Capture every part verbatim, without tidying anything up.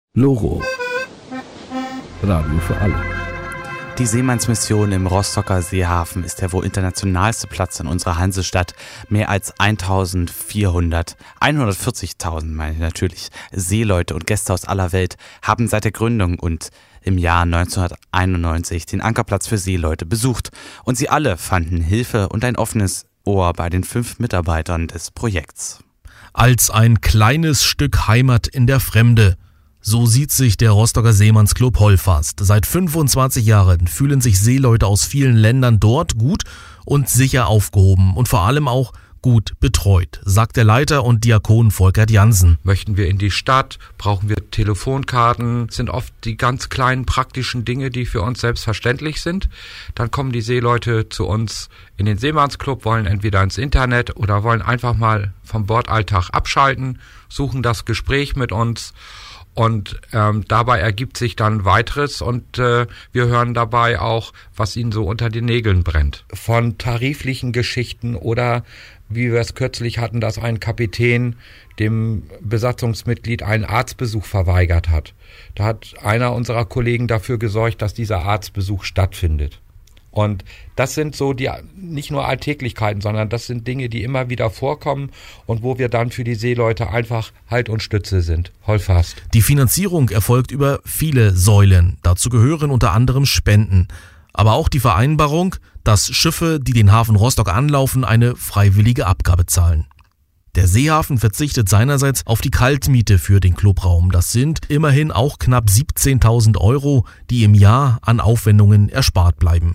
Logo. Radio für alle. Die Seemannsmission im Rostocker Seehafen ist der wohl internationalste Platz in unserer Hansestadt. Mehr als eintausendvierhundert, hundertvierzigtausend meine ich natürlich, Seeleute und Gäste aus aller Welt haben seit der Gründung und im Jahr neunzehnhunderteinundneunzig den Ankerplatz für Seeleute besucht. Und sie alle fanden Hilfe und ein offenes Ohr bei den fünf Mitarbeitern des Projekts. Als ein kleines Stück Heimat in der Fremde. So sieht sich der Rostocker Seemannsclub Hollfast. Seit fünfundzwanzig Jahren fühlen sich Seeleute aus vielen Ländern dort gut und sicher aufgehoben und vor allem auch gut betreut, sagt der Leiter und Diakon Volkert Jansen. Möchten wir in die Stadt, brauchen wir Telefonkarten, sind oft die ganz kleinen praktischen Dinge, die für uns selbstverständlich sind. Dann kommen die Seeleute zu uns in den Seemannsclub, wollen entweder ins Internet oder wollen einfach mal vom Bordalltag abschalten, suchen das Gespräch mit uns. Und ähm, dabei ergibt sich dann weiteres und äh, wir hören dabei auch, was ihnen so unter den Nägeln brennt. Von tariflichen Geschichten oder wie wir es kürzlich hatten, dass ein Kapitän dem Besatzungsmitglied einen Arztbesuch verweigert hat. Da hat einer unserer Kollegen dafür gesorgt, dass dieser Arztbesuch stattfindet. Und das sind so die nicht nur Alltäglichkeiten, sondern das sind Dinge, die immer wieder vorkommen und wo wir dann für die Seeleute einfach Halt und Stütze sind. Hollfast. Die Finanzierung erfolgt über viele Säulen. Dazu gehören unter anderem Spenden. Aber auch die Vereinbarung, dass Schiffe, die den Hafen Rostock anlaufen, eine freiwillige Abgabe zahlen. Der Seehafen verzichtet seinerseits auf die Kaltmiete für den Clubraum. Das sind immerhin auch knapp siebzehntausend Euro, die im Jahr an Aufwendungen erspart bleiben.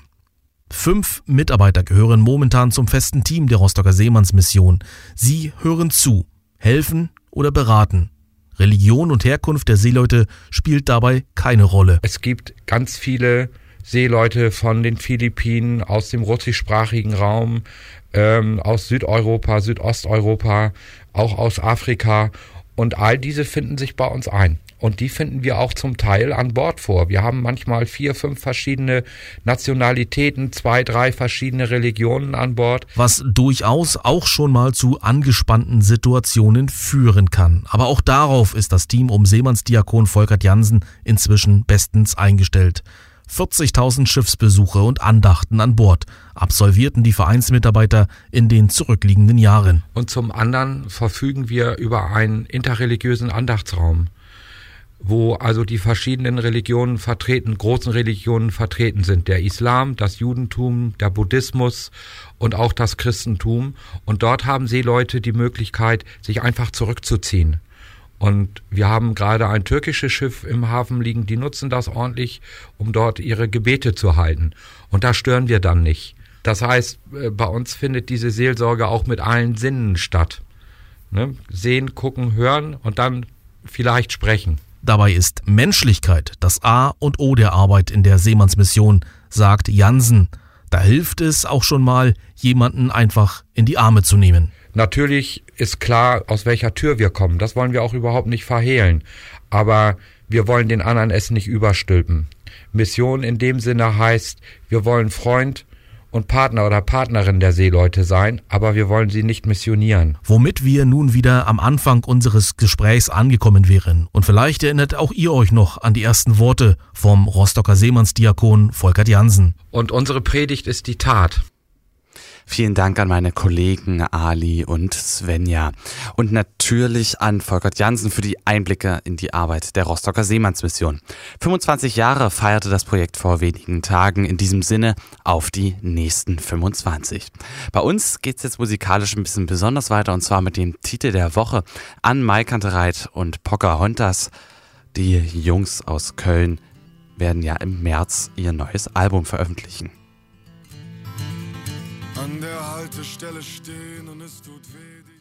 Fünf Mitarbeiter gehören momentan zum festen Team der Rostocker Seemannsmission. Sie hören zu, helfen oder beraten. Religion und Herkunft der Seeleute spielt dabei keine Rolle. Es gibt ganz viele Seeleute von den Philippinen, aus dem russischsprachigen Raum, ähm, aus Südeuropa, Südosteuropa, auch aus Afrika. Und all diese finden sich bei uns ein. Und die finden wir auch zum Teil an Bord vor. Wir haben manchmal vier, fünf verschiedene Nationalitäten, zwei, drei verschiedene Religionen an Bord. Was durchaus auch schon mal zu angespannten Situationen führen kann. Aber auch darauf ist das Team um Seemannsdiakon Volkert Jansen inzwischen bestens eingestellt. vierzigtausend Schiffsbesuche und Andachten an Bord absolvierten die Vereinsmitarbeiter in den zurückliegenden Jahren. Und zum anderen verfügen wir über einen interreligiösen Andachtsraum, wo also die verschiedenen Religionen vertreten, großen Religionen vertreten sind. Der Islam, das Judentum, der Buddhismus und auch das Christentum. Und dort haben Seeleute die Möglichkeit, sich einfach zurückzuziehen. Und wir haben gerade ein türkisches Schiff im Hafen liegen, die nutzen das ordentlich, um dort ihre Gebete zu halten. Und da stören wir dann nicht. Das heißt, bei uns findet diese Seelsorge auch mit allen Sinnen statt. Ne? Sehen, gucken, hören und dann vielleicht sprechen. Dabei ist Menschlichkeit das A und O der Arbeit in der Seemannsmission, sagt Jansen. Da hilft es auch schon mal, jemanden einfach in die Arme zu nehmen. Natürlich ist klar, aus welcher Tür wir kommen. Das wollen wir auch überhaupt nicht verhehlen. Aber wir wollen den anderen es nicht überstülpen. Mission in dem Sinne heißt, wir wollen Freund und Partner oder Partnerin der Seeleute sein, aber wir wollen sie nicht missionieren. Womit wir nun wieder am Anfang unseres Gesprächs angekommen wären. Und vielleicht erinnert auch ihr euch noch an die ersten Worte vom Rostocker Seemannsdiakon Volkert Jansen. Und unsere Predigt ist die Tat. Vielen Dank an meine Kollegen Ali und Svenja. Und natürlich an Volkert Jansen für die Einblicke in die Arbeit der Rostocker Seemannsmission. fünfundzwanzig Jahre feierte das Projekt vor wenigen Tagen. In diesem Sinne auf die nächsten fünfundzwanzig. Bei uns geht's jetzt musikalisch ein bisschen besonders weiter und zwar mit dem Titel der Woche. An Maikantereit und Pocahontas. Die Jungs aus Köln werden ja im März ihr neues Album veröffentlichen. An der Haltestelle stehen und es tut weh.